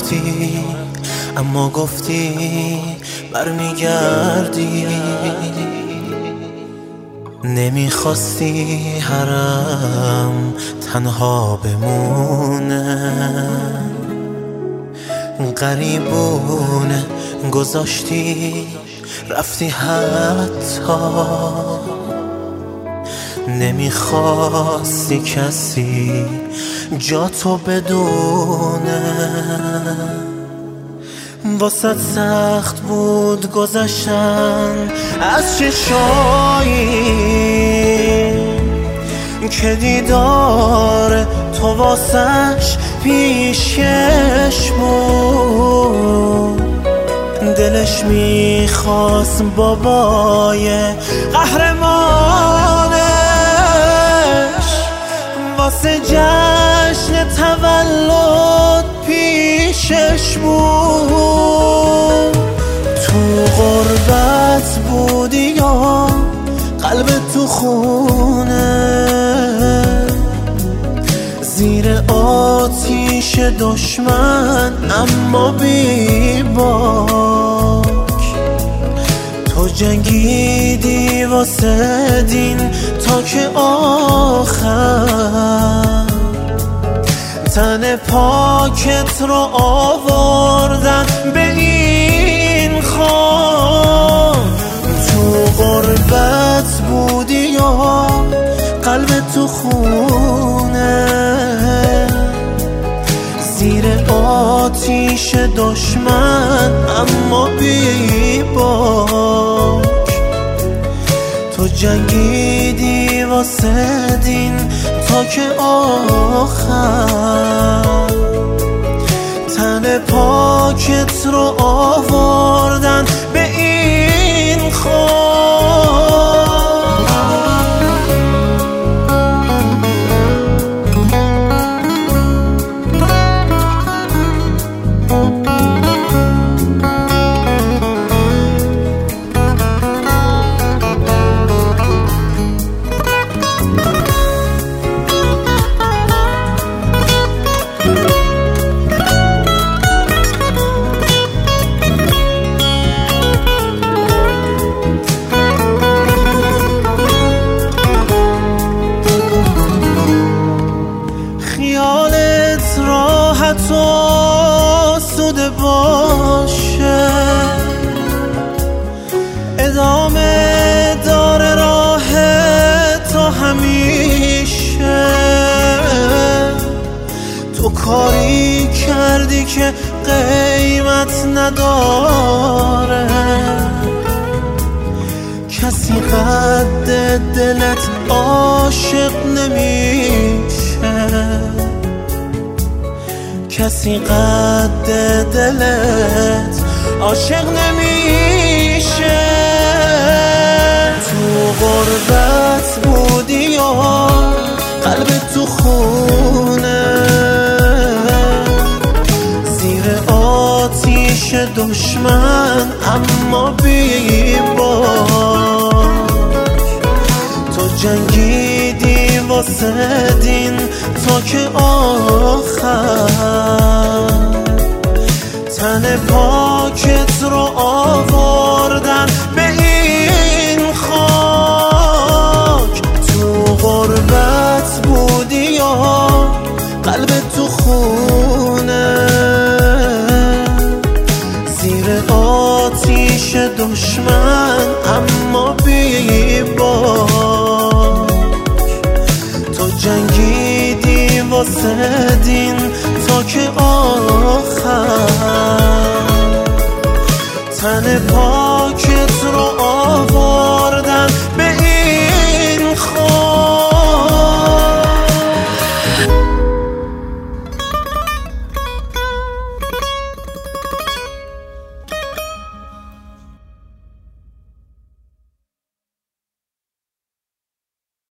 رفتی اما گفتی برمیگردی. نمیخواستی حرم تنها بمونه، غریبونه گذاشتی رفتی حتی. نمیخواستی کسی جا تو بدونه، واسه سخت بود گذشتن از چشایی که دیدار تو واسش پیشش بود. دلش میخواست بابای قهرمانش واسه جشن تولد پیشش بود. تو غربت بودی یا قلبت تو خونه، زیر آتیش دشمن اما بی باک. تو جنگیدی واسه دین تا که آخر، تن پاکت رو آوردن به این خاک. تو غربت بودی یا قلبت تو خونه، زیر آتیش دشمن اما بی باک. تو جنگیدی واسه دین تا که آخر، تن پاکت رو آوردن به این خاک. خیالت راحت و آسوده باشه، ادامه داره راه تا همیشه. تو کاری کردی که قیمت نداره، کسی قد دلت عاشق نمیشه، کسی قد دلت عاشق نمیشه. تو غربت بودی یا قلبت تو خونه، زیر آتیش دشمن اما بی باک. تو جنگیدی واسه دین تا که آخر، تن پاکت رو آوردن به این خاک. تو غربت بودی یا قلبت تو خونه، زیر آتیش دشمن اما بی باک. تو جنگیدی واسه دین تا که آخر، تن